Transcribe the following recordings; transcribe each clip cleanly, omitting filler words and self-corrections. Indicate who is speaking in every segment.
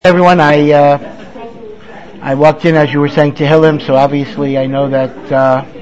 Speaker 1: Everyone, I walked in as you were saying Tehillim, so obviously I know that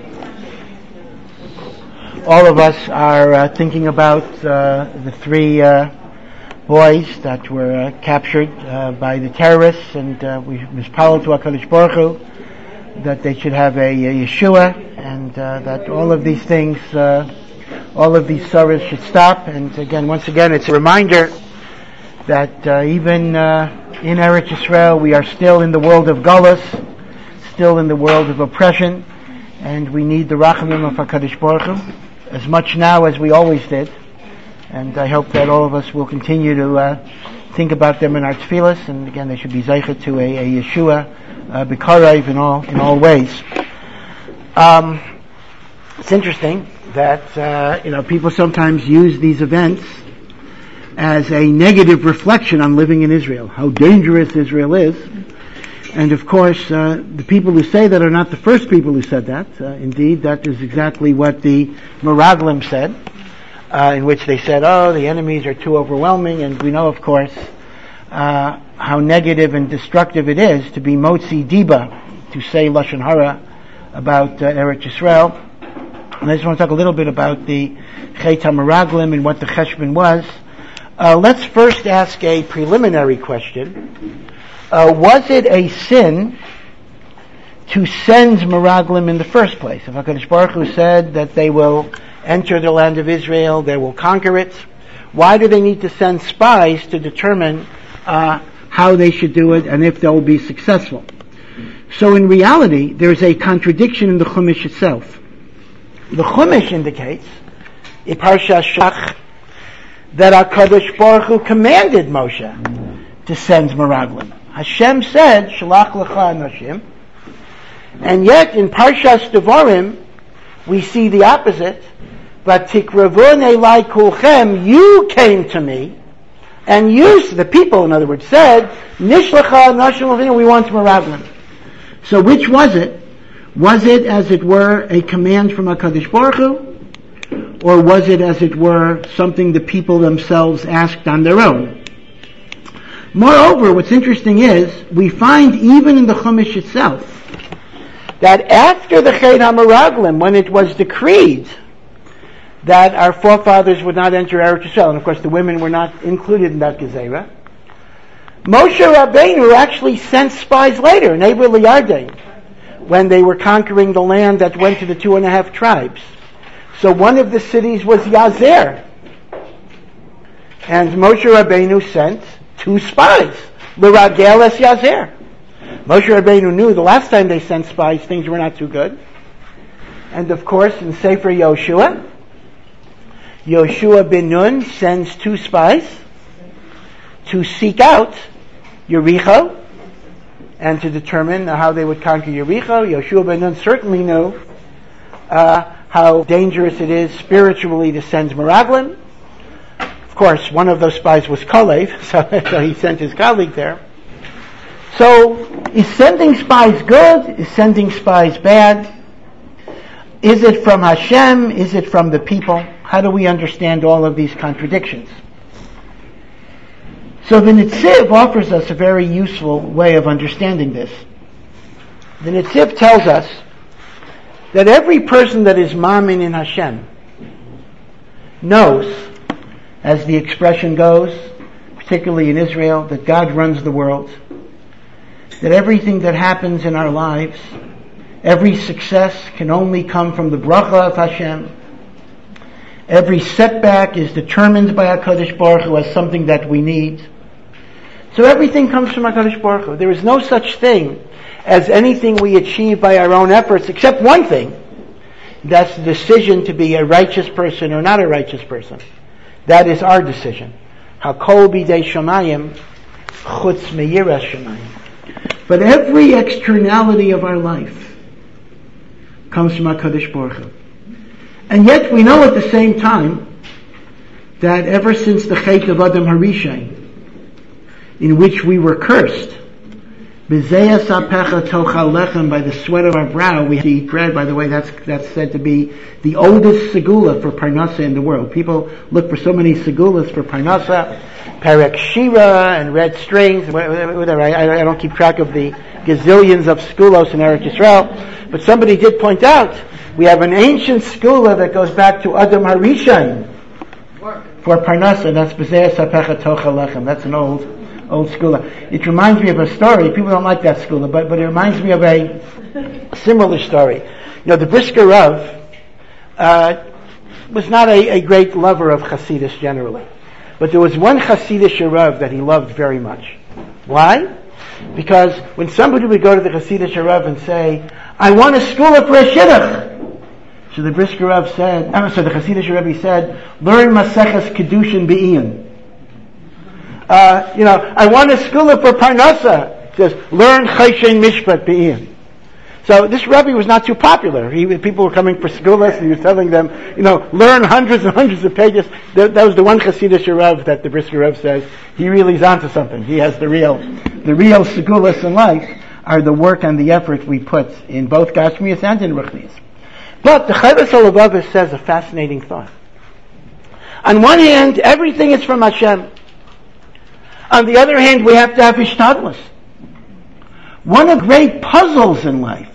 Speaker 1: all of us are thinking about the three boys that were captured by the terrorists, and we mispalel to HaKadosh Baruch Hu that they should have a Yeshua, and that all of these things, all of these sorrows should stop. And once again, it's a reminder that even in Eretz Yisrael, we are still in the world of Galus, still in the world of oppression, and we need the Rachamim of HaKadosh Baruch Hu as much now as we always did. And I hope that all of us will continue to think about them in our tefillas, and again, they should be zeicha to a Yeshua, b'karev in all ways. It's interesting that people sometimes use these events as a negative reflection on living in Israel, how dangerous Israel is. And of course, the people who say that are not the first people who said that. Indeed, that is exactly what the Meraglim said, in which they said, the enemies are too overwhelming, and we know, of course, how negative and destructive it is to be Motzi Diba, to say Lashon Hara about Eretz Yisrael. And I just want to talk a little bit about the Chet HaMeraglim and what the Cheshbon was. Let's first ask a preliminary question. Was it a sin to send Meraglim in the first place? If HaKadosh Baruch Hu said that they will enter the land of Israel, they will conquer it, why do they need to send spies to determine how they should do it and if they'll be successful? So in reality, there's a contradiction in the Chumash itself. The Chumash indicates, in Parsha Shlach, that HaKadosh Baruch Hu commanded Moshe to send Meraglim. Hashem said, Shalach lecha anashim. And yet, in Parshas Devarim, we see the opposite. But tikravon elai kulchem, you came to me, and you, the people, in other words, said, Nishlacha anashim, we want Meraglim. So which was it? Was it, as it were, a command from HaKadosh Baruch Hu? Or was it, as it were, something the people themselves asked on their own? Moreover, what's interesting is, we find even in the Chumash itself, that after the Chet HaMeraglim, when it was decreed that our forefathers would not enter Eretz Yisrael, and of course the women were not included in that Gezerah, Moshe Rabbeinu actually sent spies later, in Eber Liyarden, when they were conquering the land that went to the 2.5 tribes. So one of the cities was Yazer. And Moshe Rabbeinu sent 2 spies, L'Ragel es Yazer. Moshe Rabbeinu knew the last time they sent spies, things were not too good. And of course, in Sefer Yoshua ben Nun sends 2 spies to seek out Yericho and to determine how they would conquer Yericho. Yoshua ben Nun certainly knew how dangerous it is spiritually to send Meraglim. Of course, one of those spies was Kalev, so he sent his colleague there. So, is sending spies good? Is sending spies bad? Is it from Hashem? Is it from the people? How do we understand all of these contradictions? So the Netziv offers us a very useful way of understanding this. The Netziv tells us that every person that is Ma'amin in Hashem knows, as the expression goes, particularly in Israel, that God runs the world, that everything that happens in our lives, every success can only come from the bracha of Hashem. Every setback is determined by HaKadosh Baruch Hu as something that we need. So everything comes from HaKadosh Baruch Hu. There is no such thing as anything we achieve by our own efforts, except one thing. That's the decision to be a righteous person or not a righteous person. That is our decision. Hakol bidei shamayim, chutz meyiras shamayim. But every externality of our life comes from HaKadosh Baruch Hu. And yet we know at the same time that ever since the Chet of Adam Harishon, in which we were cursed, B'zeyas apecha tochal lechem, by the sweat of our brow we eat bread. By the way, that's said to be the oldest segula for parnasa in the world. People look for so many segulas for parnasa, perek shira and red strings, whatever. I don't keep track of the gazillions of segulos in Eretz Yisrael, but somebody did point out we have an ancient segula that goes back to Adam HaRishon for parnasa. That's b'zeyas apecha tochal lechem. That's an old segula. It reminds me of a story. People don't like that segula, but it reminds me of a similar story. The Brisker Rav was not a great lover of Hasidus generally, but there was one Hasidish Rav that he loved very much. Why? Because when somebody would go to the Hasidish Rav and say, "I want a segula for a shidduch," so the Brisker Rav said, the Hasidish Rebbe said, "Learn Maseches Kedushin Be'iyun." I want a segula for parnasa. It says, learn Choshen Mishpat Be'iyun. So this Rebbe was not too popular. People were coming for segulas, and he was telling them, learn hundreds and hundreds of pages. That was the one Hasidish Rav that the Brisker Rav says, he really is onto something. He has the real segulas in life are the work and the effort we put in both Gashmias and in Ruchnias. But the Chovos HaLevavos says a fascinating thought. On one hand, everything is from Hashem. On the other hand, we have to have hishtadlus. One of the great puzzles in life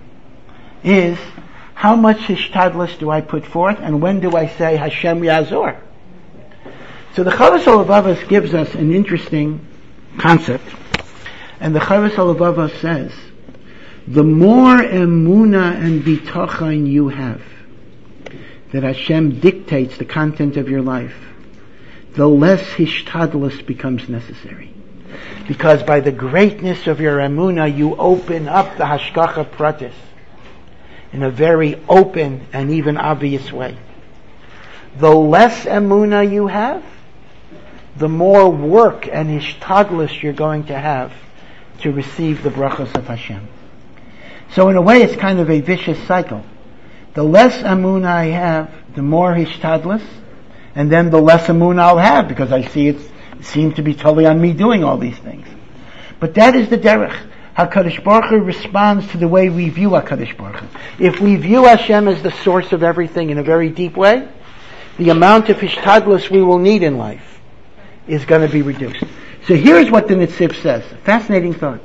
Speaker 1: is how much hishtadlus do I put forth, and when do I say Hashem Yazor? So the Chovos HaLevavos gives us an interesting concept, and the Chovos HaLevavos says, the more emunah and bitachon you have that Hashem dictates the content of your life, the less hishtadlus becomes necessary. Because by the greatness of your emunah, you open up the hashgacha pratis in a very open and even obvious way. The less emunah you have, the more work and hishtadlus you're going to have to receive the brachos of Hashem. So in a way, it's kind of a vicious cycle. The less emunah I have, the more hishtadlus, and then the less emunah I'll have, because I see it seems to be totally on me doing all these things. But that is the derech. HaKadosh Baruch Hu responds to the way we view HaKadosh Baruch Hu. If we view Hashem as the source of everything in a very deep way, the amount of hishtadlus we will need in life is going to be reduced. So here's what the Netziv says. Fascinating thought.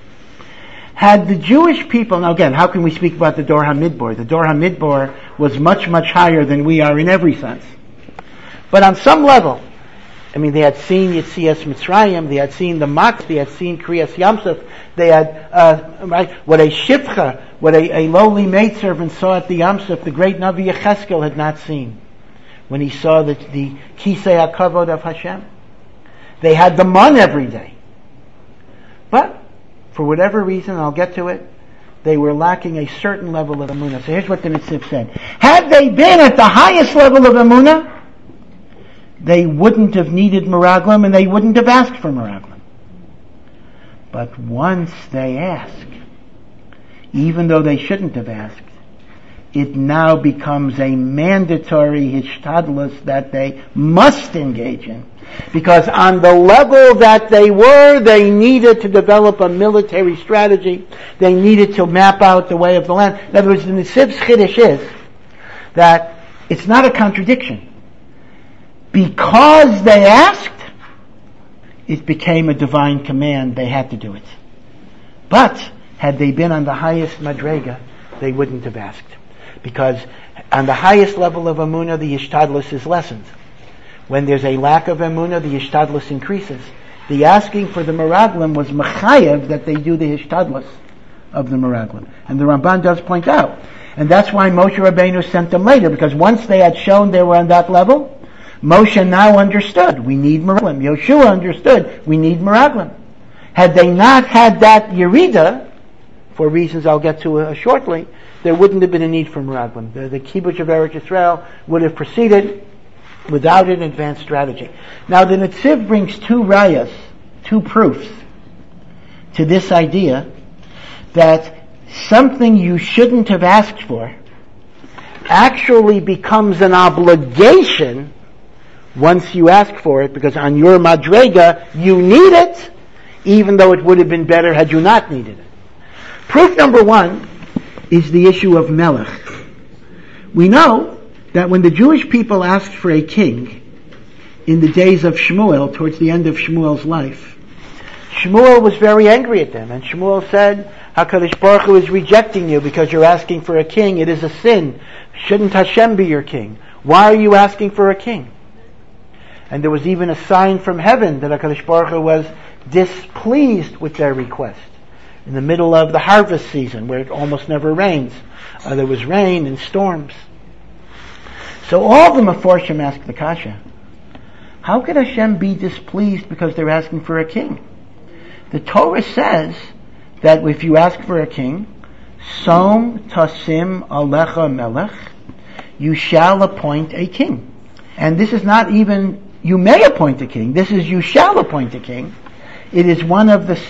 Speaker 1: Had the Jewish people, now again, how can we speak about the Dor HaMidbar? The Dor HaMidbar was much, much higher than we are in every sense. But on some level, they had seen Yetzias Mitzrayim, they had seen the Mak, they had seen Kriyas Yamsuf, they had, what a Shifcha, what a lowly maidservant saw at the Yamsuf, the great Navi Yecheskel had not seen when he saw the Kisei HaKavod of Hashem. They had the man every day. But, for whatever reason, I'll get to it, they were lacking a certain level of emunah. So here's what the Netziv said. Had they been at the highest level of emunah, they wouldn't have needed meraglim and they wouldn't have asked for meraglim. But once they ask, even though they shouldn't have asked, it now becomes a mandatory hishtadlus that they must engage in. Because on the level that they were, they needed to develop a military strategy. They needed to map out the way of the land. In other words, the Netziv's chiddush is that it's not a contradiction. Because they asked, it became a divine command. They had to do it. But had they been on the highest madrega, they wouldn't have asked. Because on the highest level of emunah, the hishtadlus is lessened. When there's a lack of emunah, the hishtadlus increases. The asking for the meraglim was mechayev that they do the hishtadlus of the meraglim. And the Ramban does point out. And that's why Moshe Rabbeinu sent them later, because once they had shown they were on that level, Moshe now understood, we need meraglim. Yoshua understood, we need meraglim. Had they not had that yerida, for reasons I'll get to shortly, there wouldn't have been a need for meraglim. The kibbutz of Eretz Yisrael would have proceeded without an advanced strategy. Now the Netziv brings two rayas, two proofs, to this idea that something you shouldn't have asked for actually becomes an obligation once you ask for it, because on your madrega you need it, even though it would have been better had you not needed it. Proof number one is the issue of Melech. We know that when the Jewish people asked for a king in the days of Shmuel, towards the end of Shmuel's life, Shmuel was very angry at them, and Shmuel said, HaKadosh Baruch Hu is rejecting you because you're asking for a king. It is a sin. Shouldn't Hashem be your king? Why are you asking for a king? And there was even a sign from heaven that HaKadosh Baruch Hu was displeased with their request. In the middle of the harvest season, where it almost never rains, there was rain and storms. So all the Meforshim asked the Kasha, how could Hashem be displeased because they're asking for a king? The Torah says that if you ask for a king, Som tasim alecha melech, you shall appoint a king. And this is not even, you may appoint a king, this is you shall appoint a king. It is one of the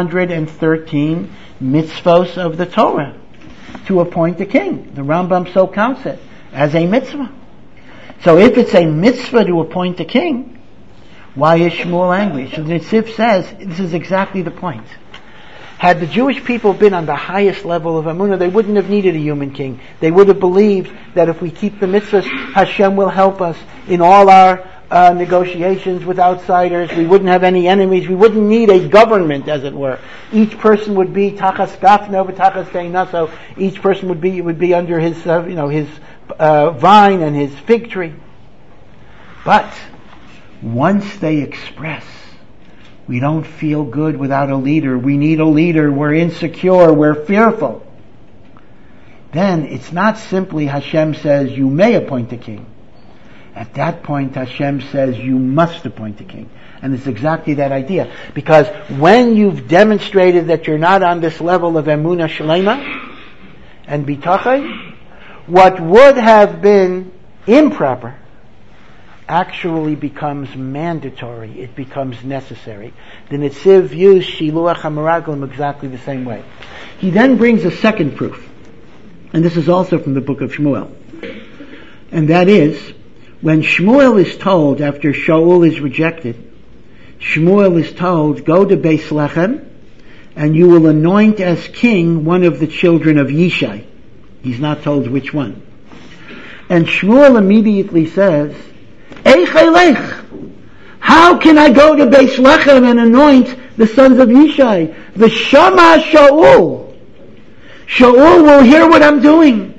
Speaker 1: 613 mitzvos of the Torah to appoint a king. The Rambam so counts it as a mitzvah. So if it's a mitzvah to appoint a king, why is Shmuel angry? So the Netziv says this is exactly the point. Had the Jewish people been on the highest level of Emunah, they wouldn't have needed a human king. They would have believed that if we keep the mitzvahs, Hashem will help us in all our negotiations with outsiders. We wouldn't have any enemies. We wouldn't need a government, as it were. Each person would be tachas gafna v'tachas teina. So each person would be under his his vine and his fig tree. But once they express, we don't feel good without a leader. We need a leader. We're insecure. We're fearful. Then it's not simply Hashem says you may appoint a king. At that point, Hashem says you must appoint a king. And it's exactly that idea. Because when you've demonstrated that you're not on this level of emunah shlema and bitachon, what would have been improper actually becomes mandatory. It becomes necessary. The Netziv views Shiluach HaMeraglim exactly the same way. He then brings a second proof. And this is also from the book of Shmuel. And that is, when Shmuel is told, after Shaul is rejected, Shmuel is told, go to Beis Lechem, and you will anoint as king one of the children of Yishai. He's not told which one. And Shmuel immediately says, Eich Elech, how can I go to Beis Lechem and anoint the sons of Yishai? The Shama Shaul. Shaul will hear what I'm doing.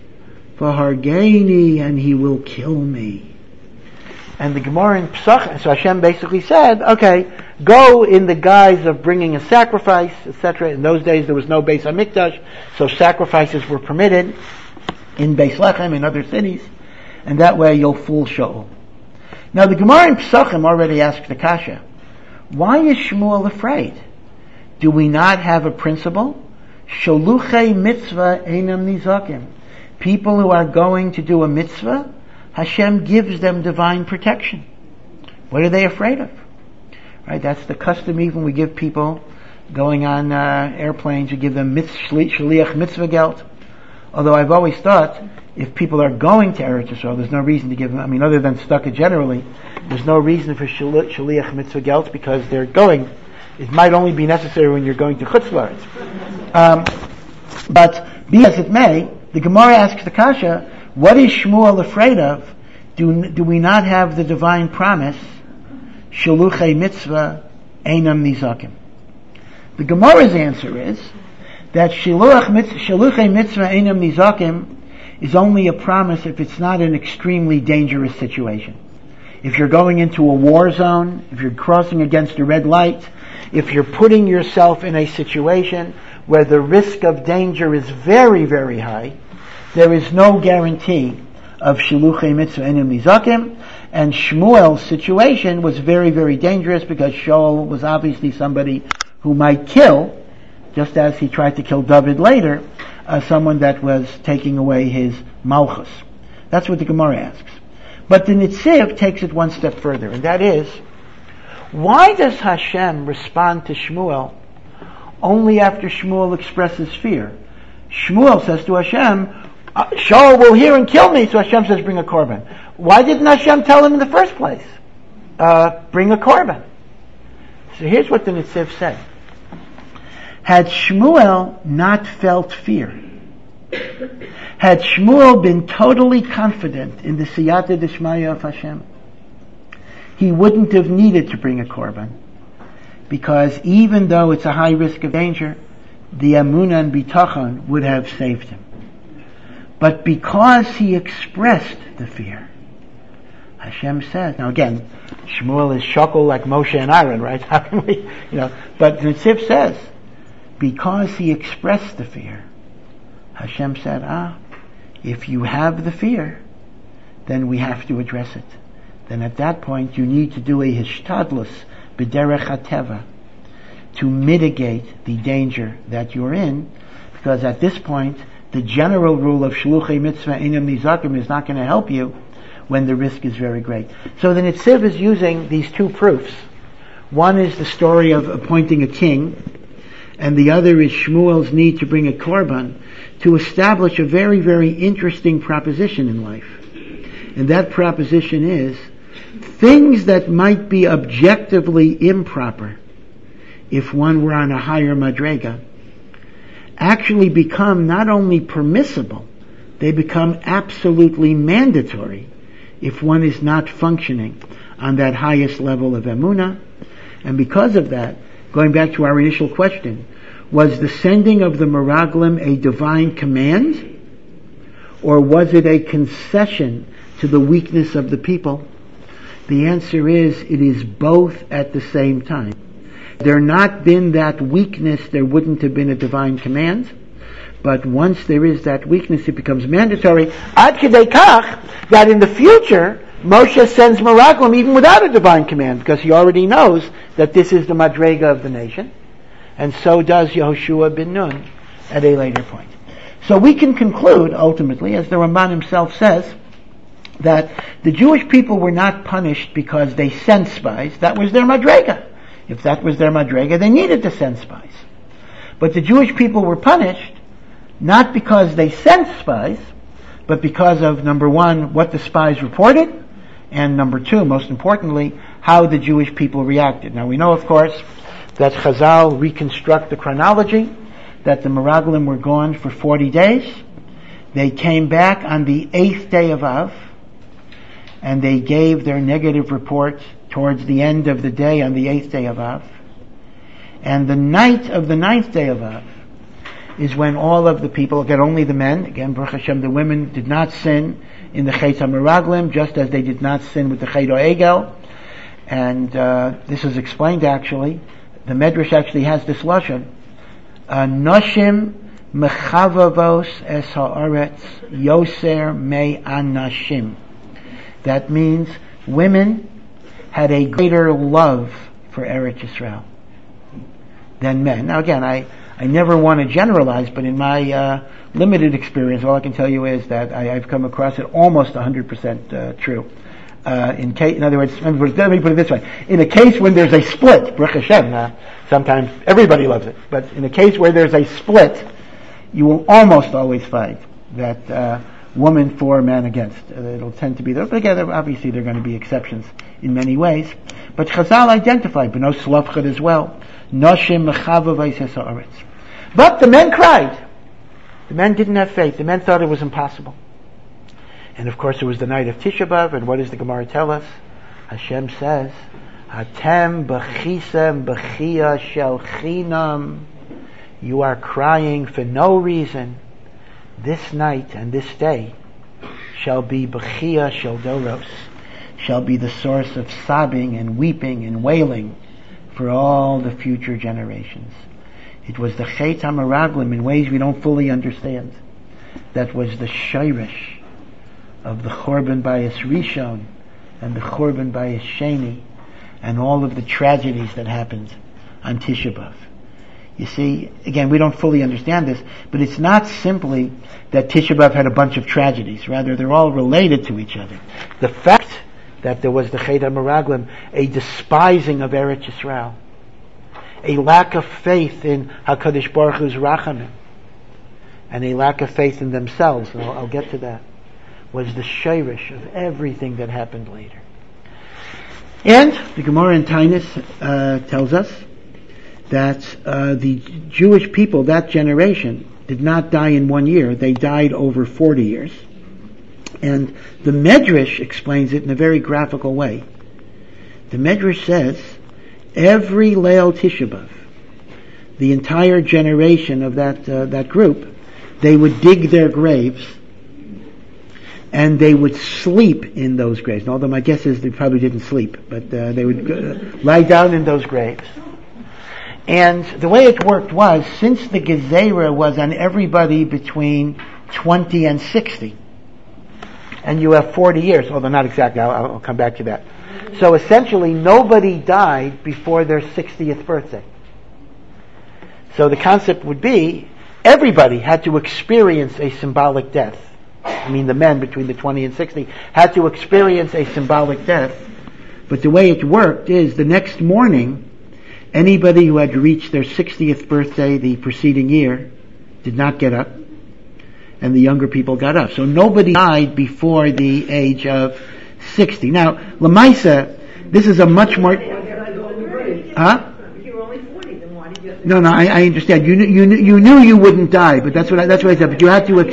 Speaker 1: V'hargeini, and he will kill me. And the Gemara in Pesach, so Hashem basically said, okay, go in the guise of bringing a sacrifice, etc. In those days there was no Beis HaMikdash, so sacrifices were permitted in Beis Lechem, in other cities, and that way you'll fool Shaul. Now the Gemara in Pesachim already asked the Kasha, why is Shmuel afraid? Do we not have a principle? Sholuchei mitzvah einam nizakim. People who are going to do a mitzvah, Hashem gives them divine protection. What are they afraid of? Right? That's the custom even we give people going on airplanes, we give them shaliach mitzvah geld. Although I've always thought, if people are going to Eretz Yisrael, there's no reason to give them, other than stucca generally, there's no reason for shaliach mitzvah geld because they're going. It might only be necessary when you're going to Chutz La'aretz. But be as it may, the Gemara asks the Kasha, what is Shmuel afraid of? Do we not have the divine promise, Shaluchei mitzvah einam nizakim? The Gemara's answer is that Shaluchei mitzvah einam nizakim is only a promise if it's not an extremely dangerous situation. If you're going into a war zone, if you're crossing against a red light, if you're putting yourself in a situation where the risk of danger is very, very high, there is no guarantee of Shiluchei mitzvah einam nizakim, and Shmuel's situation was very, very dangerous because Shaul was obviously somebody who might kill, just as he tried to kill David later, someone that was taking away his malchus. That's what the Gemara asks. But the Netziv takes it one step further, and that is, why does Hashem respond to Shmuel only after Shmuel expresses fear? Shmuel says to Hashem, Shaul will hear and kill me, so Hashem says bring a korban. Why didn't Hashem tell him in the first place? Bring a korban. So here's what the Netziv said. Had Shmuel not felt fear, had Shmuel been totally confident in the Siyata Dishmaya of Hashem, he wouldn't have needed to bring a korban, because even though it's a high risk of danger, the Amunah and Bitachon would have saved him. But because he expressed the fear, Hashem says, now again, Shmuel is shakol like Moshe and Aaron, right? How can we, but the Netziv says, because he expressed the fear, Hashem said, if you have the fear, then we have to address it. Then at that point you need to do a hishtadlus b'derech hateva to mitigate the danger that you're in, because at this point the general rule of shluchei mitzvah inam nizakim is not going to help you when the risk is very great. So the Netziv is using these two proofs. One is the story of appointing a king, and the other is Shmuel's need to bring a korban to establish a very, very interesting proposition in life. And that proposition is, things that might be objectively improper if one were on a higher madrega actually become not only permissible, they become absolutely mandatory if one is not functioning on that highest level of emunah. And because of that, going back to our initial question, was the sending of the Meraglim a divine command, or was it a concession to the weakness of the people? The answer is, it is both at the same time. Had there not been that weakness, there wouldn't have been a divine command. But once there is that weakness, it becomes mandatory. Ad kedei kach, that in the future, Moshe sends Meraglim even without a divine command, because he already knows that this is the madrega of the nation. And so does Yehoshua bin Nun at a later point. So we can conclude, ultimately, as the Ramban himself says, that the Jewish people were not punished because they sent spies. That was their madrega. If that was their madrega, they needed to send spies. But the Jewish people were punished not because they sent spies, but because of, number one, what the spies reported, and number two, most importantly, how the Jewish people reacted. Now we know, of course, that Chazal reconstruct the chronology, that the Meraglim were gone for 40 days. They came back on the 8th day of Av, and they gave their negative report towards the end of the day on the 8th day of Av. And the night of the 9th day of Av is when all of the people, again only the men, again Baruch Hashem, the women did not sin in the Chet HaMeraglim, just as they did not sin with the Chet HaEgel. And this is explained actually. The Medrash actually has this lashon: Noshim mechavavos es haaretz yoser me anashim. That means women had a greater love for Eretz Yisrael than men. Now again, I never want to generalize, but in my limited experience, all I can tell you is that I've come across it almost 100% true. In other words, let me put it this way. In a case when there's a split, Baruch Hashem, sometimes everybody loves it, but in a case where there's a split, you will almost always find that woman for, man against. It'll tend to be there. But again, obviously there are going to be exceptions in many ways. But Chazal identified B'no Slavchad as well. Noshim mechava v'yses ha'aretz. But the men cried. The men didn't have faith. The men thought it was impossible. And of course it was the night of Tisha B'Av, and what does the Gemara tell us? Hashem says, Hatem b'chisem b'chia shel chinam. You are crying for no reason. This night and this day shall be b'chia shel doros, shall be the source of sobbing and weeping and wailing for all the future generations. It was the Chet HaMeraglim in ways we don't fully understand. That was the shayrish of the Chorban Bayis Rishon and the Chorban Bayis Sheni and all of the tragedies that happened on Tisha B'Av. You see, again, we don't fully understand this, but it's not simply that Tisha B'Av had a bunch of tragedies. Rather, they're all related to each other. The fact that there was the Chet HaMeraglim, a despising of Eretz Yisrael, a lack of faith in HaKadosh Baruch Hu's Rachamim, and a lack of faith in themselves, and I'll get to that, was the shayrish of everything that happened later. And the Gemara in Tainus tells us that the Jewish people, that generation, did not die in 1 year. They died over 40 years. And the Medrash explains it in a very graphical way. The Medrash says, every Leil Tisha B'Av, the entire generation of that group, they would dig their graves and they would sleep in those graves. Although my guess is they probably didn't sleep, but they would lie down in those graves. And the way it worked was, since the Gezerah was on everybody between 20 and 60, and you have 40 years, although not exactly, I'll come back to that. So essentially, nobody died before their 60th birthday. So the concept would be, everybody had to experience a symbolic death. I mean, the men between the 20 and 60 had to experience a symbolic death. But the way it worked is, the next morning, anybody who had reached their 60th birthday the preceding year did not get up, and the younger people got up. So nobody died before the age of 60. Now, Lamaisa, this is a much more... Huh? No, I understand. You knew you wouldn't die, but that's what I said. But you had to.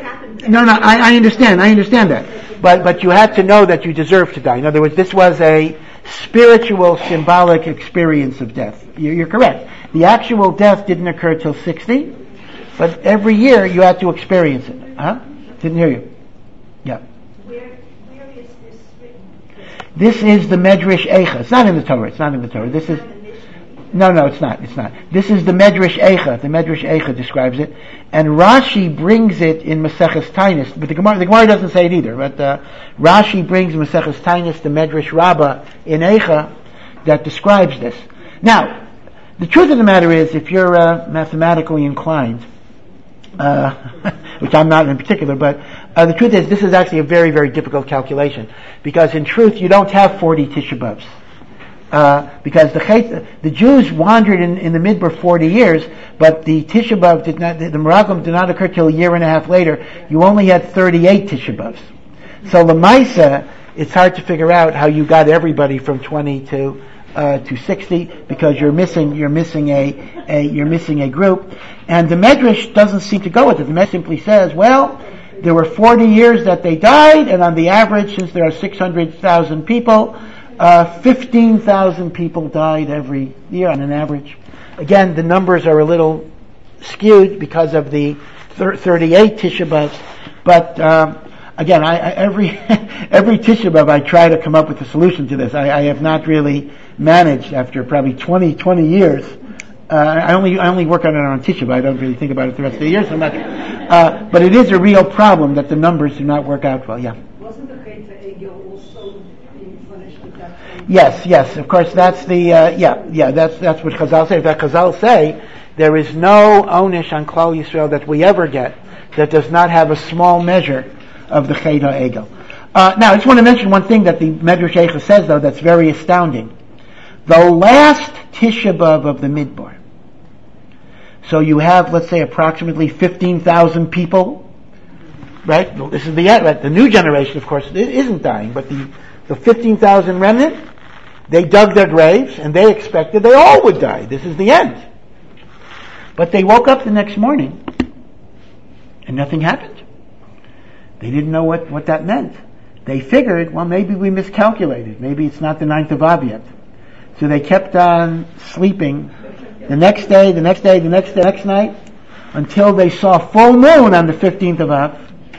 Speaker 1: I understand that. But you had to know that you deserved to die. In other words, this was a spiritual, symbolic experience of death. You're correct. The actual death didn't occur till 60, but every year you had to experience it. Huh? Didn't hear you. Yeah.
Speaker 2: Where is this written?
Speaker 1: This is the Medrash Eicha. It's not in the Torah. This is. No, it's not. This is the Medrash Eicha. The Medrash Eicha describes it, and Rashi brings it in Maseches Tainus. But the Gemara doesn't say it either. But Rashi brings Maseches Tainus, the Medrash Rabbah in Eicha, that describes this. Now, the truth of the matter is, if you're mathematically inclined, which I'm not in particular, but the truth is, this is actually a very, very difficult calculation, because in truth, you don't have 40 Tisha B'Avs. Because the Jews wandered in the Midbar 40 years, but the Tisha B'Av the Meraglim did not occur till a year and a half later. You only had 38 Tisha B'Avs. So Lamaisa, it's hard to figure out how you got everybody from 20 to 60, because you're missing a group. And the Medrash doesn't seem to go with it. The Medrash simply says, well, there were 40 years that they died, and on the average, since there are 600,000 people, 15,000 people died every year on an average. Again, the numbers are a little skewed because of the 38 Tisha B'Avs, but again, every Tisha B'Av I try to come up with a solution to this. I have not really managed, after probably 20 years. I only work on it on Tisha B'Av. I don't really think about it the rest of the year so much. But it is a real problem that the numbers do not work out well. Yeah.
Speaker 2: Wasn't the Chet HaEgel also being punished with that?
Speaker 1: Yes. Of course, that's the that's what Chazal say. That Chazal say there is no onish on Klal Yisrael that we ever get that does not have a small measure of the Chet HaEgel. Now, I just want to mention one thing that the Medrash Eicha says, though, that's very astounding. The last Tisha B'Av of the Midbar. So you have, let's say, approximately 15,000 people, right? This is the end, right? The new generation, of course, isn't dying, but the 15,000 remnant, they dug their graves, and they expected they all would die. This is the end. But they woke up the next morning, and nothing happened. They didn't know what that meant. They figured, well, maybe we miscalculated. Maybe it's not the 9th of Av yet. So they kept on sleeping the next day, the next night, until they saw full moon on the 15th of Av.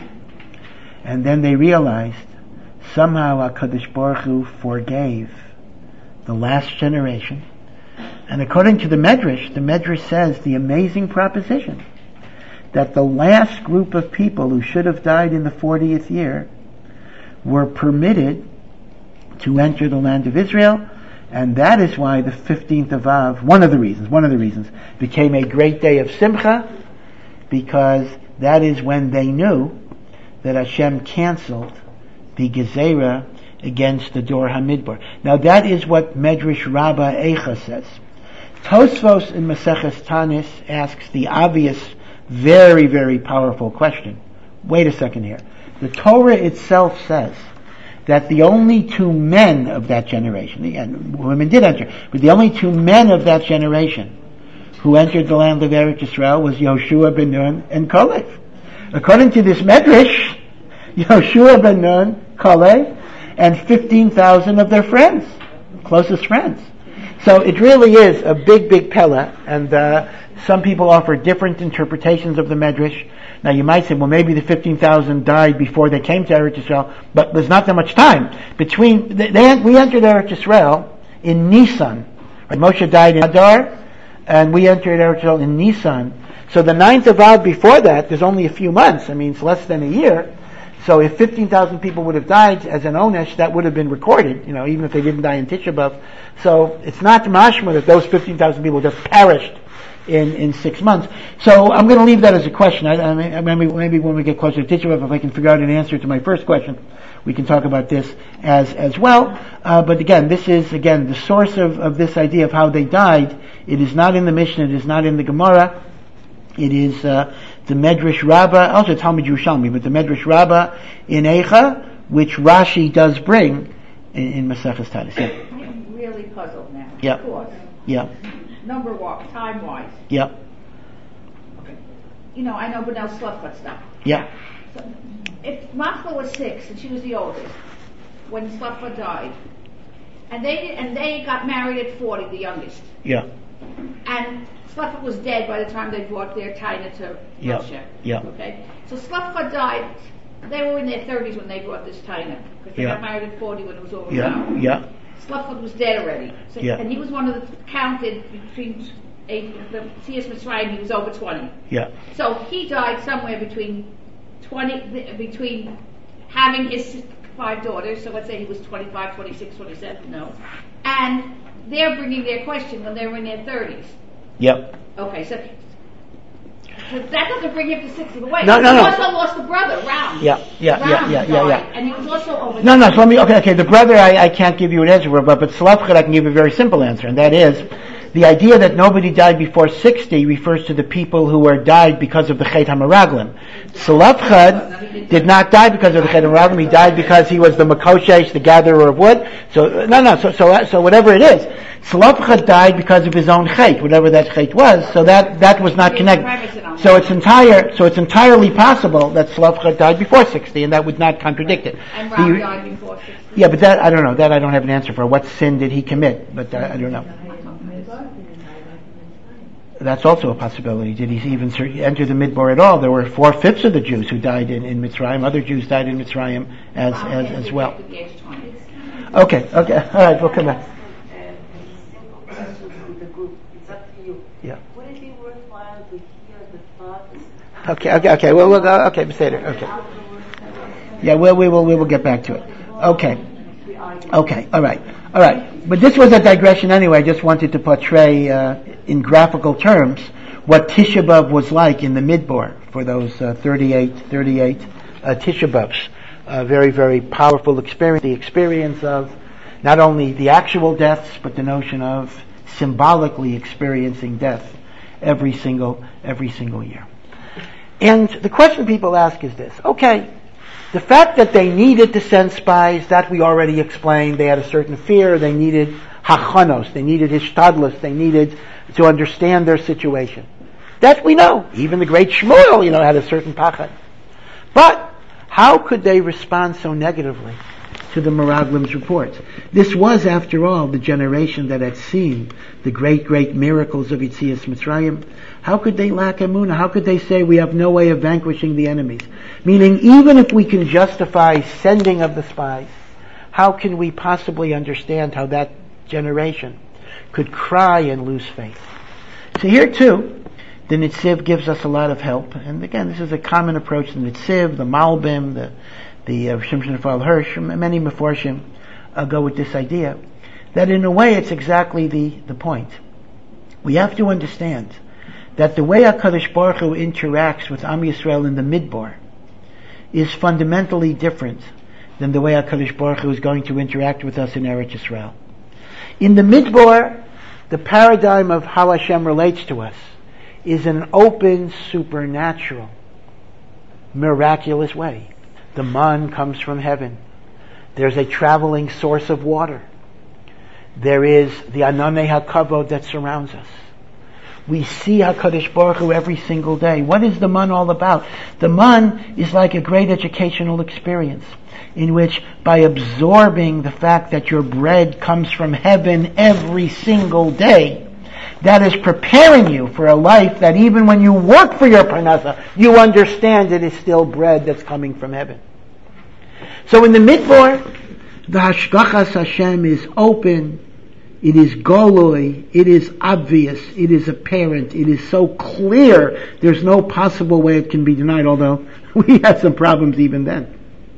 Speaker 1: And then they realized, somehow HaKadosh Baruch Hu forgave the last generation. And according to the Medrash says the amazing proposition that the last group of people who should have died in the 40th year were permitted to enter the land of Israel, and that is why the 15th of Av, one of the reasons, became a great day of Simcha, because that is when they knew that Hashem canceled the Gezerah against the Dor HaMidbar. Now that is what Medrash Rabbah Eicha says. Tosfos in Maseches Tanis asks the obvious, very, very powerful question. Wait a second here. The Torah itself says that the only two men of that generation, again, women did enter, but the only two men of that generation who entered the land of Eretz Yisrael was Yoshua ben Nun and Kalev. According to this Medrash, Yoshua ben Nun, Kalev, and 15,000 of their friends, closest friends. So it really is a big, big pella, and some people offer different interpretations of the Medrash. Now you might say, well, maybe the 15,000 died before they came to Eretz Yisrael, but there's not that much time between. We entered Eretz Yisrael in Nisan. Right? Moshe died in Adar, and we entered Eretz Yisrael in Nisan. So the 9th of Av before that, there's only a few months. I mean, it's less than a year. So if 15,000 people would have died as an Onesh, that would have been recorded, even if they didn't die in Tisha B'Av. So it's not mashma that those 15,000 people just perished in 6 months. So I'm going to leave that as a question. Maybe when we get closer to Tisha B'Av, if I can figure out an answer to my first question, we can talk about this as well. But again, this is, the source of this idea of how they died. It is not in the Mishnah, it is not in the Gemara. It is the Medrash Rabbah, also Talmud Yerushalmi, but the Medrash Rabbah in Eicha, which Rashi does bring in Maseches Tanis. Yeah.
Speaker 3: I'm really puzzled now.
Speaker 1: Yeah.
Speaker 3: Of course.
Speaker 1: Yeah.
Speaker 3: Number-wise, time-wise.
Speaker 1: Yeah.
Speaker 3: Okay. I know Benel Slufka stuff.
Speaker 1: Yeah.
Speaker 3: So, if Machla was 6 and she was the oldest when Slufka died, and they got married at 40, the youngest.
Speaker 1: Yeah.
Speaker 3: And Slufka was dead by the time they brought their Taina to Moshe.
Speaker 1: Yeah.
Speaker 3: Okay. So Slufka died. They were in their 30s when they brought this Taina because they got married at 40 when it was over.
Speaker 1: Yeah.
Speaker 3: Slufka was dead already. So, and he was one of the counted between the Tzias Mitzrayim. He was over 20.
Speaker 1: Yeah.
Speaker 3: So he died somewhere between having his 5 daughters. So let's say he was 25, 26, 27. No. And they're bringing their question when they were in their 30s.
Speaker 1: Yep.
Speaker 3: Okay, so that doesn't bring him to 60. But wait,
Speaker 1: no.
Speaker 3: He also lost the brother, Ram.
Speaker 1: Yeah.
Speaker 3: And he was also over.
Speaker 1: No. So let me. Okay. The brother, I can't give you an answer for, but Slufchad I can give you a very simple answer, and that is the idea that nobody died before 60 refers to the people who were died because of the Chet HaMeraglim. Slufchad did not die because of the Chet HaMeraglim. He died because he was the Makoshesh, the gatherer of wood. So So whatever it is, Slufchad died because of his own Chet, whatever that Chet was. So that was not connected. So it's entirely possible that Slufchad died before 60, and that would not contradict it.
Speaker 3: And Ram died before 60.
Speaker 1: Yeah, but that I don't know. That I don't have an answer for. What sin did he commit? But I don't know. That's also a possibility. Did he even enter the Midbar at all? There were 4/5 of the Jews who died in Mitzrayim. Other Jews died in Mitzrayim as well. Okay. All right, we'll come back.
Speaker 4: Simple questions with the group. It's up to you.
Speaker 1: Yeah.
Speaker 4: Would it be worthwhile to hear the thoughts?
Speaker 1: Okay. We'll go. Okay, Beseder. Okay. Yeah, we will get back to it. Okay. All right. But this was a digression anyway. I just wanted to portray in graphical terms what Tisha B'Av was like in the Midbar for those 38 Tisha B'Avs. Very, very powerful experience. The experience of not only the actual deaths, but the notion of symbolically experiencing death every single year. And the question people ask is this: okay, the fact that they needed to send spies, that we already explained. They had a certain fear. They needed hachanos. They needed hishtadlus. They needed to understand their situation. That we know. Even the great Shmuel, had a certain pachad. But how could they respond so negatively to the Meraglim's reports? This was, after all, the generation that had seen the great miracles of Yetzias Mitzrayim. How could they lack emunah? How could they say we have no way of vanquishing the enemies? Meaning, even if we can justify sending of the spies, how can we possibly understand how that generation could cry and lose faith? So here too, the Nitziv gives us a lot of help. And again, this is a common approach. The Nitziv, the Malbim, the Shimshon Raphael Hirsch, many Meforshim go with this idea. That in a way it's exactly the point. We have to understand that the way HaKadosh Baruch Hu interacts with Am Yisrael in the Midbar is fundamentally different than the way HaKadosh Baruch Hu is going to interact with us in Eretz Yisrael. In the Midbar, the paradigm of how Hashem relates to us is an open, supernatural, miraculous way. The man comes from heaven. There's a traveling source of water. There is the Ananei HaKavod that surrounds us. We see HaKadosh Baruch Hu every single day. What is the man all about? The man is like a great educational experience in which, by absorbing the fact that your bread comes from heaven every single day, that is preparing you for a life that even when you work for your parnasa, you understand it is still bread that's coming from heaven. So in the Midbar, the Hashgachas Hashem is open, it is goloi, it is obvious, it is apparent, it is so clear, there's no possible way it can be denied, although we had some problems even then.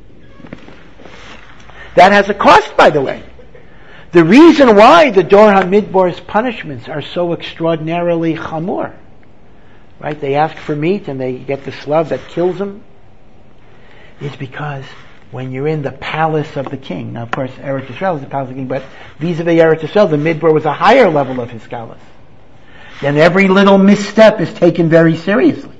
Speaker 1: That has a cost, by the way. The reason why the Dor HaMidbar's punishments are so extraordinarily chamor, right? They ask for meat and they get the slav that kills them, is because when you're in the palace of the king, now of course Eretz Yisrael is the palace of the king, but vis-a-vis Eretz Yisrael, the Midbar was a higher level of Hiskalos. Then every little misstep is taken very seriously.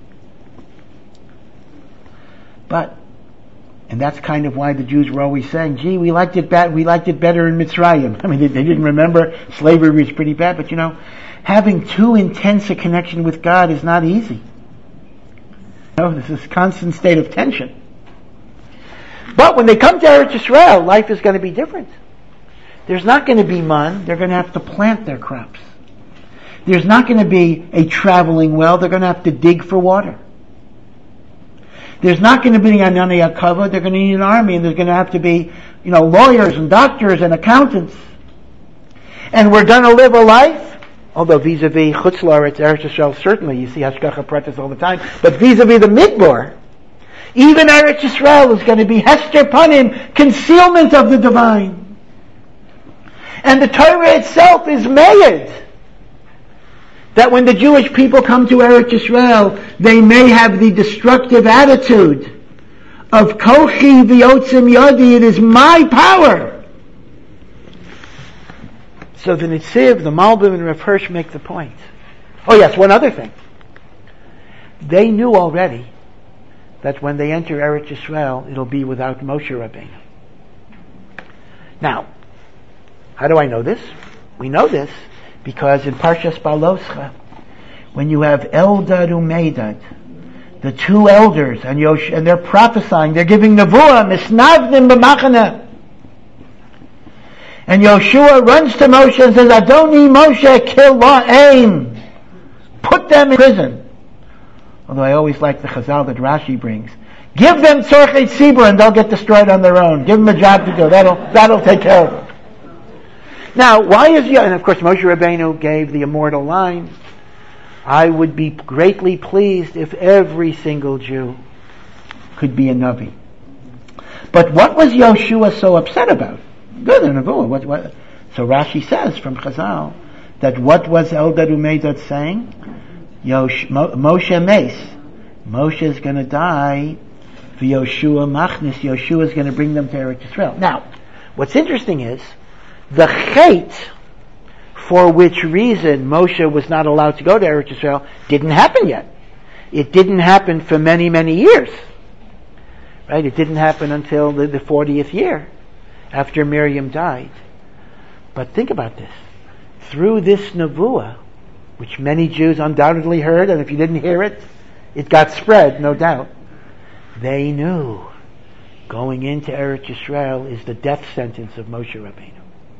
Speaker 1: And that's kind of why the Jews were always saying, gee, we liked it better in Mitzrayim. I mean, they didn't remember slavery was pretty bad, but having too intense a connection with God is not easy. This is a constant state of tension. But when they come to Eretz Yisrael, life is going to be different. There's not going to be man, they're going to have to plant their crops. There's not going to be a traveling well, they're going to have to dig for water. There's not going to be Ananei HaKavod, they're going to need an army, and there's going to have to be, lawyers and doctors and accountants. And we're going to live a life, although vis-a-vis Chutz La'aretz, Eretz Yisrael, certainly, you see Hashgacha Pratis all the time, but vis-a-vis the Midbar, even Eretz Yisrael is going to be Hester Panim, concealment of the divine. And the Torah itself is made that when the Jewish people come to Eretz Yisrael, they may have the destructive attitude of Kochi v'yotzim yadi, it is my power. So the Nitziv, the Malbim, and Rav Hirsch make the point. Oh yes, one other thing. They knew already that when they enter Eretz Yisrael, it'll be without Moshe Rabbeinu. Now, how do I know this? We know this because in Parshas Baloscha, when you have Eldad Umeidad, the two elders, and they're prophesying, they're giving nevuah, misnavnim b'machana. And Yoshua runs to Moshe and says, Adoni Moshe kill la'aim. Put them in prison. Although I always like the chazal that Rashi brings. Give them tzorchei tzibur and they'll get destroyed on their own. Give them a job to do. That'll take care of them. Now, why is and of course Moshe Rabbeinu gave the immortal line, I would be greatly pleased if every single Jew could be a Navi. But what was Yoshua so upset about? Good, a nevuah. What? So Rashi says from Chazal that what was Eldad Umeidad saying? Moshe Mace. Moshe is going to die. V'Yoshua Machnis. Yoshua is going to bring them to Eretz Yisrael. Now, what's interesting is the chait for which reason Moshe was not allowed to go to Eretz Yisrael didn't happen yet. It didn't happen for many, many years. Right? It didn't happen until the 40th year after Miriam died. But think about this. Through this nevuah, which many Jews undoubtedly heard, and if you didn't hear it, it got spread, no doubt. They knew going into Eretz Yisrael is the death sentence of Moshe Rabbeinu.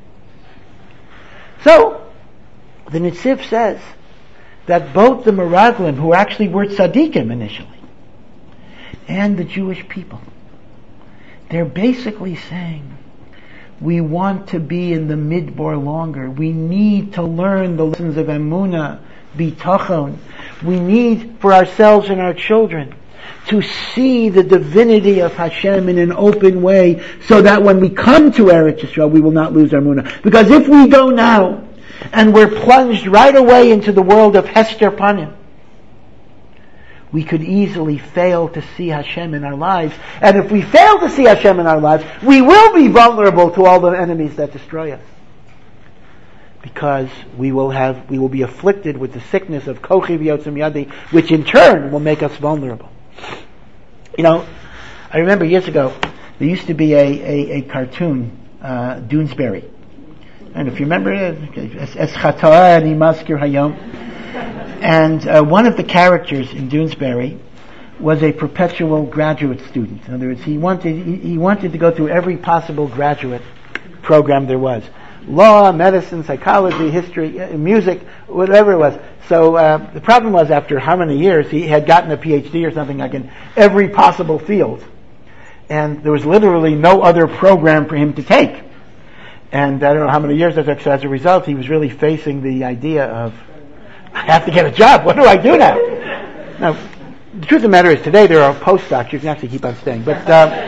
Speaker 1: So, the Nitziv says that both the Meraglim, who actually were tzaddikim initially, and the Jewish people, they're basically saying, we want to be in the Midbar longer. We need to learn the lessons of Emunah, Bitachon. We need for ourselves and our children to see the divinity of Hashem in an open way so that when we come to Eretz Yisrael, we will not lose our Emunah. Because if we go now, and we're plunged right away into the world of Hester Panim, we could easily fail to see Hashem in our lives. And if we fail to see Hashem in our lives, we will be vulnerable to all the enemies that destroy us. Because we will be afflicted with the sickness of Kochi v'yotzim yadi, which in turn will make us vulnerable. I remember years ago, there used to be a cartoon, Doonesbury. And if you remember it, Es Chatoa Ani Maskir Hayom. And one of the characters in Doonesbury was a perpetual graduate student. In other words, he wanted to go through every possible graduate program there was. Law, medicine, psychology, history, music, whatever it was. So the problem was, after how many years, he had gotten a PhD or something like in every possible field. And there was literally no other program for him to take. And I don't know how many years that took, so as a result, he was really facing the idea of, I have to get a job, what do I do now? Now, the truth of the matter is, today there are postdocs, you can actually keep on staying. But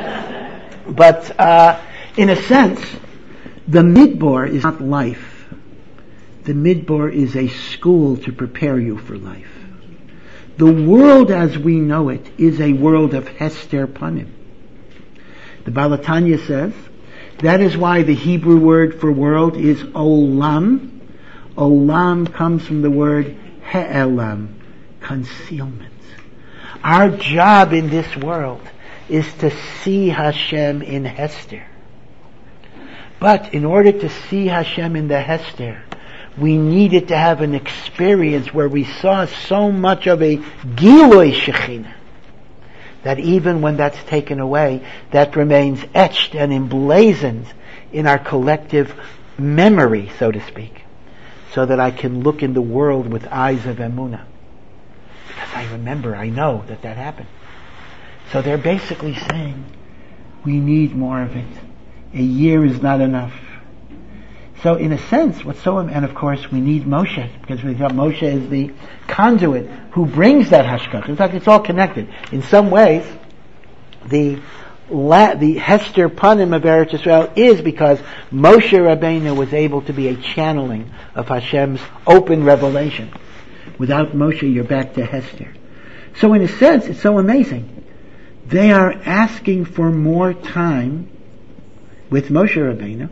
Speaker 1: in a sense, the Midbar is not life. The Midbar is a school to prepare you for life. The world as we know it is a world of Hester Panim. The Baal HaTanya says, that is why the Hebrew word for world is olam. Olam comes from the word he'elam, concealment. Our job in this world is to see Hashem in Hester. But in order to see Hashem in the Hester, we needed to have an experience where we saw so much of a Gilui Shekhinah that even when that's taken away, that remains etched and emblazoned in our collective memory, so to speak, so that I can look in the world with eyes of Emunah. Because I remember, I know that happened. So they're basically saying, we need more of it. A year is not enough. So in a sense, and of course we need Moshe, because we thought Moshe is the conduit who brings that hashkach. In fact, it's all connected. In some ways, the Hester Panim of Eretz Yisrael is because Moshe Rabbeinu was able to be a channeling of Hashem's open revelation. Without Moshe, you're back to Hester. So in a sense, it's so amazing. They are asking for more time with Moshe Rabbeinu.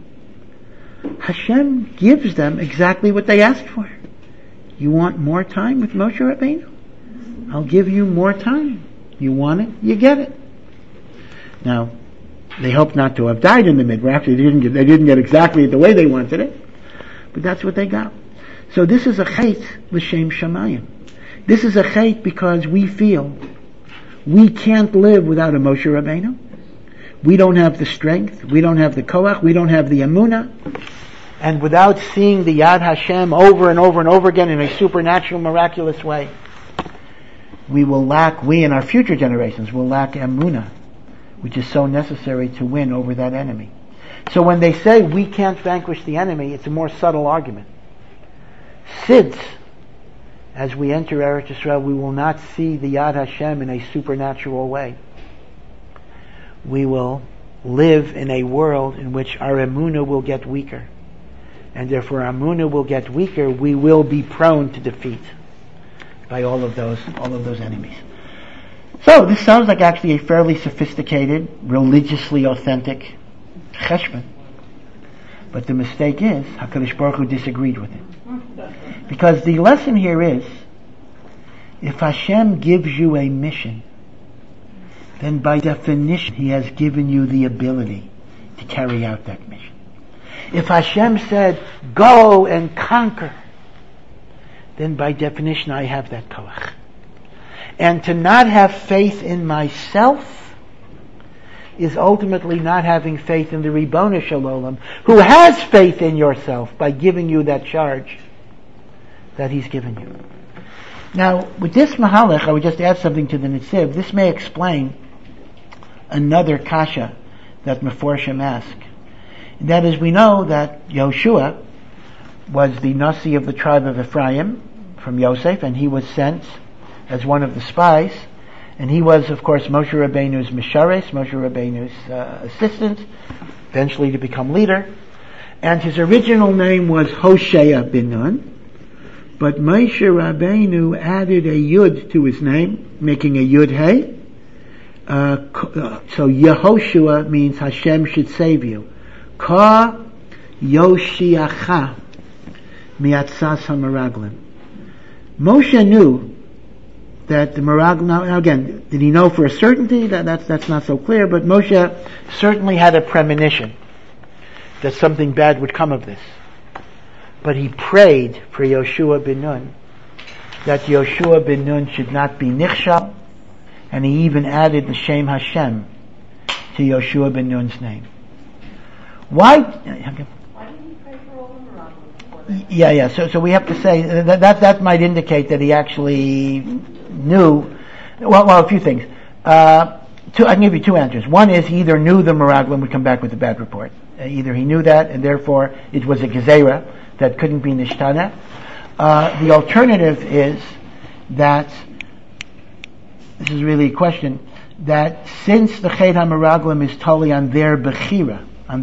Speaker 1: Hashem gives them exactly what they asked for. You want more time with Moshe Rabbeinu? I'll give you more time. You want it? You get it. Now, they hope not to have died in the midbar. Actually, they didn't get exactly the way they wanted it, but that's what they got. So this is a chait l'shem shamayim. This is a chait because we feel we can't live without a Moshe Rabbeinu. We don't have the strength, we don't have the koach, we don't have the emunah. And without seeing the Yad Hashem over and over and over again in a supernatural, miraculous way, we and our future generations will lack emunah, which is so necessary to win over that enemy. So when they say we can't vanquish the enemy, it's a more subtle argument. Since, as we enter Eretz Yisrael, we will not see the Yad Hashem in a supernatural way. We will live in a world in which our emunah will get weaker. And therefore our emunah will get weaker, we will be prone to defeat by all of those enemies. So this sounds like actually a fairly sophisticated, religiously authentic cheshbon. But the mistake is, HaKadosh Baruch Hu disagreed with it. Because the lesson here is, if Hashem gives you a mission, then by definition He has given you the ability to carry out that mission. If Hashem said, go and conquer, then by definition I have that koach. And to not have faith in myself is ultimately not having faith in the Ribono Shel Olam, who has faith in yourself by giving you that charge that He's given you. Now, with this mahalach, I would just add something to the Nitziv. This may explain another kasha that Meforshim ask. And that is, we know that Yoshua was the Nasi of the tribe of Ephraim from Yosef, and he was sent as one of the spies. And he was, of course, Moshe Rabbeinu's Mishares, Moshe Rabbeinu's assistant, eventually to become leader. And his original name was Hosea bin Nun, but Moshe Rabbeinu added a Yud to his name, making a Yud Hey. So Yehoshua means Hashem should save you. Ka Yoshiacha miatzas hameraglim. Moshe knew that the Meraglim, now again, did he know for a certainty? That's not so clear, but Moshe certainly had a premonition that something bad would come of this. But he prayed for Yoshua ben Nun, that Yoshua ben Nun should not be nichshal, and he even added the Shem Hashem to Yoshua ben Nun's name. Why?
Speaker 4: Why didn't he pray for all the Meraglim?
Speaker 1: Yeah. So we have to say that might indicate that he actually knew. Well, a few things. I can give you two answers. One is he either knew the Meraglim would come back with a bad report. Either he knew that, and therefore it was a gezerah that couldn't be nishtana. The alternative is that, this is really a question, that since the Chet HaMeraglim is totally on their bechira,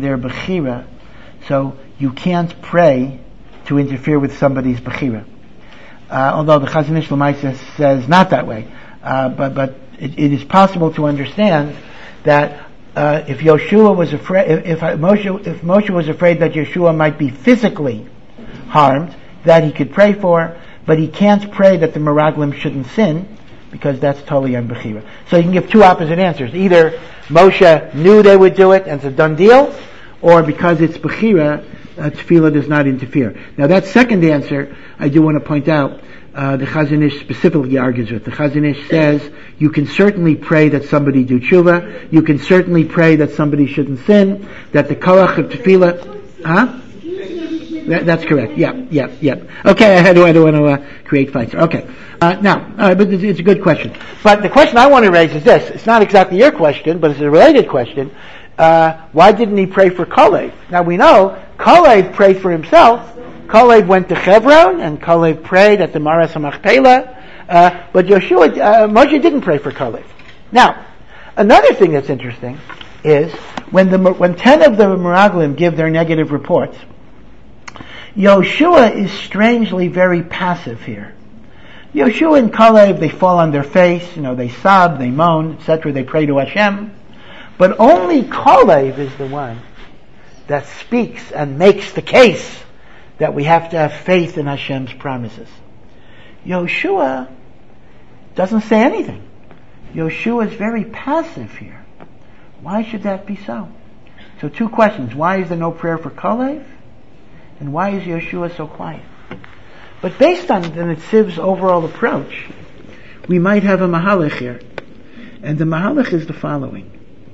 Speaker 1: so you can't pray to interfere with somebody's bechira. Although the Chazon Ish L'maisa says not that way. But it is possible to understand that if Yoshua was afraid, if Moshe was afraid that Yeshua might be physically harmed, that he could pray for, but he can't pray that the Meraglim shouldn't sin, because that's totally on Bechira. So you can give two opposite answers. Either Moshe knew they would do it and it's a done deal, or because it's Bechira, Tefillah does not interfere. Now that second answer, I do want to point out, the Chazon Ish specifically argues with. The Chazon Ish says, you can certainly pray that somebody do tshuva, you can certainly pray that somebody shouldn't sin, that the Korach of Tefillah, That's correct. Yeah. Okay, I don't want to create fights. Okay. Now, but it's a good question. But the question I want to raise is this. It's not exactly your question, but it's a related question. Why didn't he pray for Kalev? Now we know Kalev prayed for himself. Kalev went to Hebron, and Kalev prayed at the Maras HaMachpelah. But Moshe didn't pray for Kalev. Now, another thing that's interesting is when 10 of the Meraglim give their negative reports, Yoshua is strangely very passive here. Yoshua and Kalev, they fall on their face, they sob, they moan, etc. They pray to Hashem. But only Kalev is the one that speaks and makes the case that we have to have faith in Hashem's promises. Yoshua doesn't say anything. Yoshua is very passive here. Why should that be so? So two questions. Why is there no prayer for Kalev? And why is Yoshua so quiet? But based on the Nitziv's overall approach, we might have a mahalach here. And the mahalach is the following.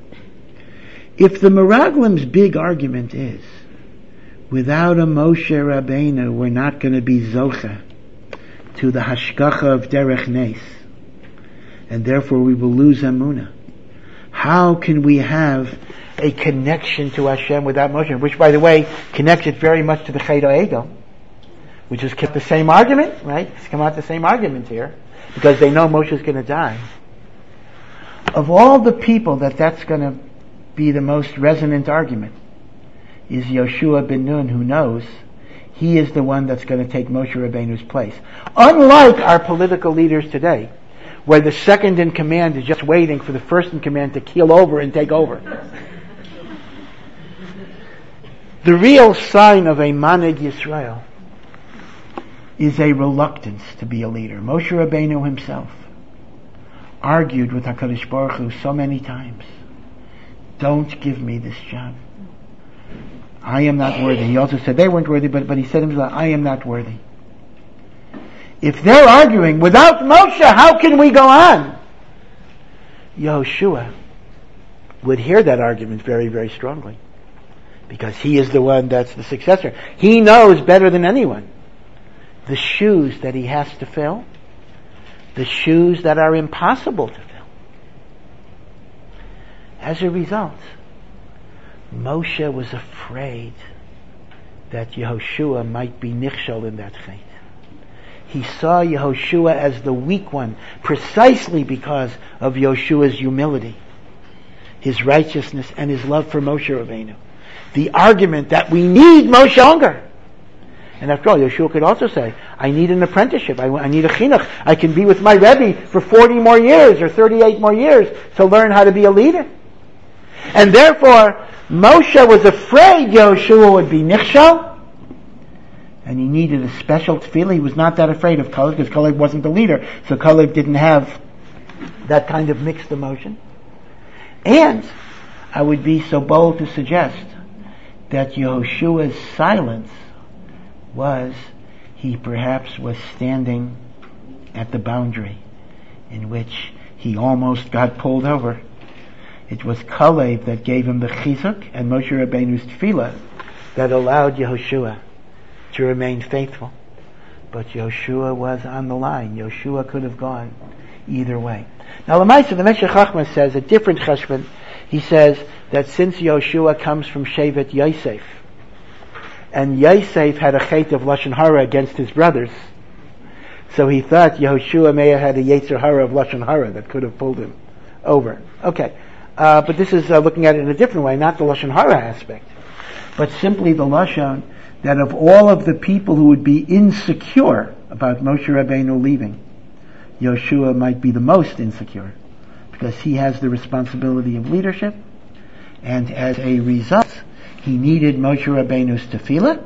Speaker 1: If the Meraglim's big argument is, without a Moshe Rabbeinu, we're not going to be zocha to the hashgacha of derech nes, and therefore we will lose emunah. How can we have a connection to Hashem without Moshe? Which, by the way, connects it very much to the Chet HaEgel, which has kept the same argument, right? It's come out the same argument here, because they know Moshe is going to die. Of all the people that's going to be the most resonant argument, is Yoshua ben Nun, who knows he is the one that's going to take Moshe Rabbeinu's place. Unlike our political leaders today, where the second in command is just waiting for the first in command to keel over and take over. The real sign of a Maneg Yisrael is a reluctance to be a leader. Moshe Rabbeinu himself argued with HaKadosh Baruch Hu so many times, don't give me this job. I am not worthy. He also said they weren't worthy, but he said himself, I am not worthy. If they're arguing, without Moshe, how can we go on? Yoshua would hear that argument very, very strongly. Because he is the one that's the successor. He knows better than anyone the shoes that he has to fill, the shoes that are impossible to fill. As a result, Moshe was afraid that Yehoshua might be nichshol in that chet. He saw Yehoshua as the weak one, precisely because of Yoshua's humility, his righteousness, and his love for Moshe Rabbeinu. The argument that we need Moshe longer. And after all, Yeshua could also say, I need an apprenticeship, I need a chinuch, I can be with my Rebbe for 40 more years or 38 more years to learn how to be a leader. And therefore, Moshe was afraid Yeshua would be nichshal, and he needed a special tefillah. He was not that afraid of Kalev because Kalev wasn't the leader, so Kalev didn't have that kind of mixed emotion. And I would be so bold to suggest that Yehoshua's silence was he perhaps was standing at the boundary in which he almost got pulled over. It was Kalev that gave him the chizuk and Moshe Rabbeinu's tefillah that allowed Yehoshua to remain faithful. But Yehoshua was on the line. Yehoshua could have gone either way. Now, Lamaisa, the Meshech Chochmah says a different cheshbon. He says that since Yehoshua comes from Shevet Yosef, and Yosef had a chet of Lashon Hara against his brothers, so he thought Yehoshua may have had a Yetzer Hara of Lashon Hara that could have pulled him over. Okay. But this is looking at it in a different way, not the Lashon Hara aspect, but simply the Lashon that of all of the people who would be insecure about Moshe Rabbeinu leaving, Yehoshua might be the most insecure, because he has the responsibility of leadership, and as a result, he needed Moshe Rabbeinu's tefillah,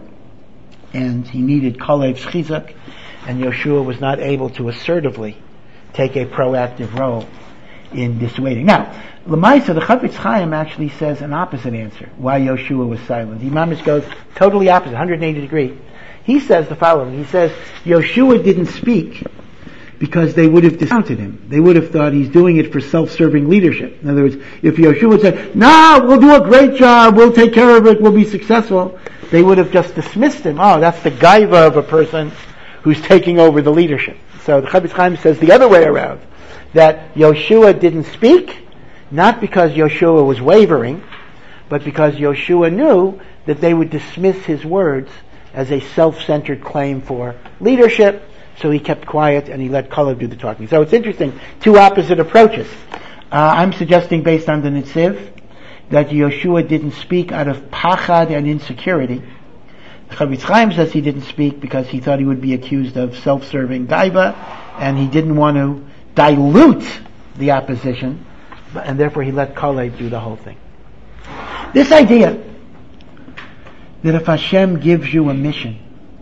Speaker 1: and he needed Kalev's chizuk, and Yehoshua was not able to assertively take a proactive role in dissuading. Now, Lamaisa, the Chafetz Chaim actually says an opposite answer, why Yehoshua was silent. The Mamish goes totally opposite, 180 degree. He says the following, he says, Yehoshua didn't speak because they would have discounted him. They would have thought he's doing it for self-serving leadership. In other words, if Yehoshua said, no, we'll do a great job, we'll take care of it, we'll be successful, they would have just dismissed him. Oh, that's the gaiva of a person who's taking over the leadership. So the Chafetz Chaim says the other way around, that Yehoshua didn't speak, not because Yehoshua was wavering, but because Yehoshua knew that they would dismiss his words as a self-centered claim for leadership, so he kept quiet and he let Kalev do the talking. So it's interesting, two opposite approaches. I'm suggesting, based on the Nitziv, that Yehoshua didn't speak out of pachad and insecurity. The Chafetz Chaim says he didn't speak because he thought he would be accused of self-serving gaiva, and he didn't want to dilute the opposition, and therefore he let Kalev do the whole thing. This idea that if Hashem gives you a mission,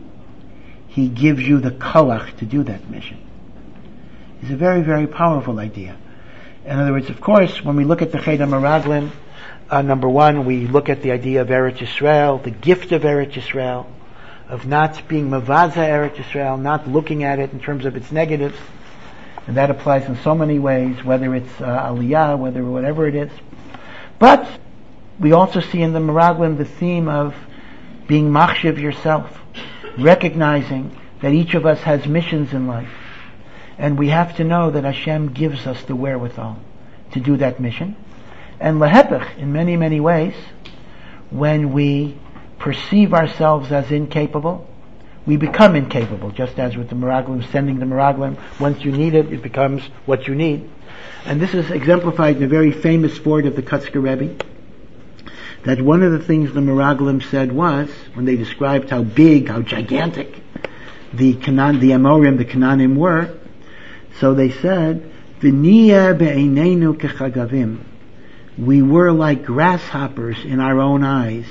Speaker 1: He gives you the koach to do that mission, is a very, very powerful idea. In other words, of course, when we look at the Chet HaMeraglim, number one, we look at the idea of Eretz Yisrael, the gift of Eretz Yisrael, of not being mavaza Eretz Yisrael, not looking at it in terms of its negatives, and that applies in so many ways, whether it's aliyah, whatever it is. But we also see in the Meraglim the theme of being machshiv yourself, recognizing that each of us has missions in life, and we have to know that Hashem gives us the wherewithal to do that mission. And lehepech, in many, many ways, when we perceive ourselves as incapable, we become incapable, just as with the Meraglim, sending the Meraglim. Once you need it, it becomes what you need. And this is exemplified in a very famous fort of the Kotzker Rebbe, that one of the things the Meraglim said was, when they described how big, how gigantic the Amorim, the Canaanim were, so they said, V'niyeh be'einenu kechagavim, we were like grasshoppers in our own eyes.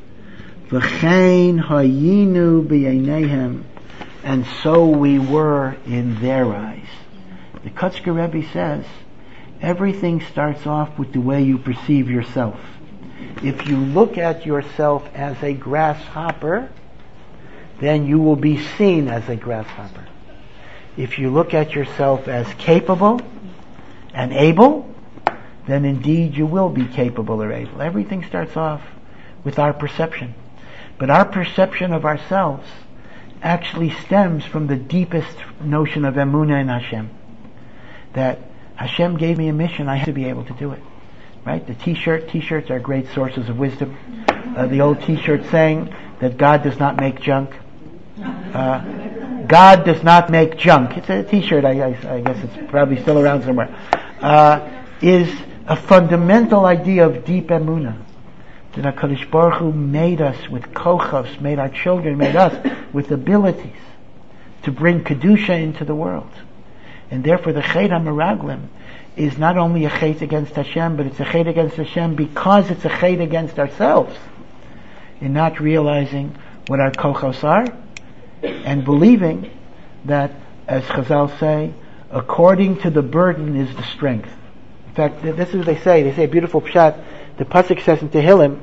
Speaker 1: V'chein hayinu b'yeinehem, and so we were in their eyes. The Kotzker Rebbe says, everything starts off with the way you perceive yourself. If you look at yourself as a grasshopper, then you will be seen as a grasshopper. If you look at yourself as capable and able, then indeed you will be capable or able. Everything starts off with our perception. But our perception of ourselves actually stems from the deepest notion of emunah in Hashem. That Hashem gave me a mission, I have to be able to do it. Right? The t-shirts are great sources of wisdom. The old t-shirt saying that God does not make junk. God does not make junk. It's a t-shirt, I guess it's probably still around somewhere. Is a fundamental idea of deep emunah. That HaKadosh Baruch Hu made us with kochos, made our children, made us with abilities to bring Kedusha into the world. And therefore the Chet HaMeraglim is not only a Chet against Hashem, but it's a Chet against Hashem because it's a Chet against ourselves, in not realizing what our kochos are and believing that, as Chazal say, according to the burden is the strength. In fact, this is what they say. They say a beautiful pshat. The pasuk says in Tehillim,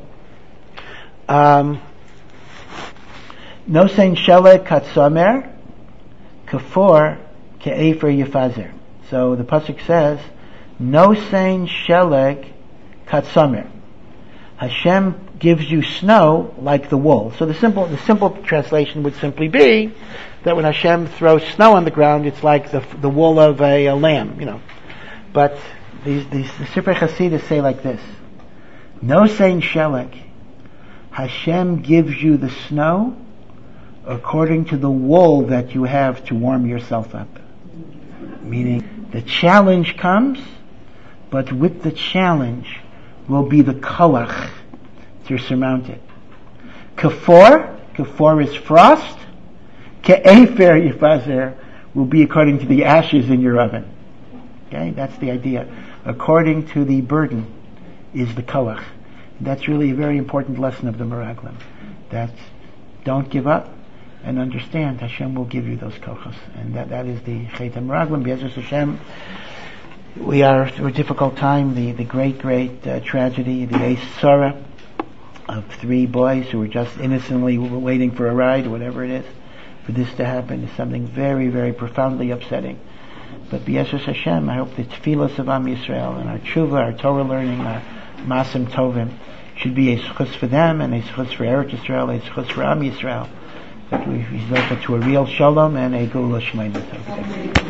Speaker 1: no sein shelek katsamer, kafor ke'efer yefazer. So the pasuk says, no sein shelek katsamer. Hashem gives you snow like the wool. So the simple translation would simply be that when Hashem throws snow on the ground, it's like the wool of a lamb, But the Sifrei Chasidus say like this: no sein shelek, Hashem gives you the snow according to the wool that you have to warm yourself up. Meaning, the challenge comes, but with the challenge will be the koach to surmount it. Kafor is frost. Ke'efer yifazer will be according to the ashes in your oven. Okay, that's the idea. According to the burden is the koach. That's really a very important lesson of the Meraglim. That don't give up and understand Hashem will give you those kochos. And that is the Chet HaMeraglim. B'Ezras Hashem, we are through a difficult time. The great tragedy, the Eis Sarah of 3 boys who were just innocently waiting for a ride, or whatever it is. For this to happen is something very, very profoundly upsetting. But B'Ezras Hashem, I hope the tefillos of Am Yisrael and our tshuva, our Torah learning, our Masim Tovim should be a schus for them and a schus for Eretz Yisrael, a schus for Am Yisrael, that we result to a real shalom and a Geula Shleimah.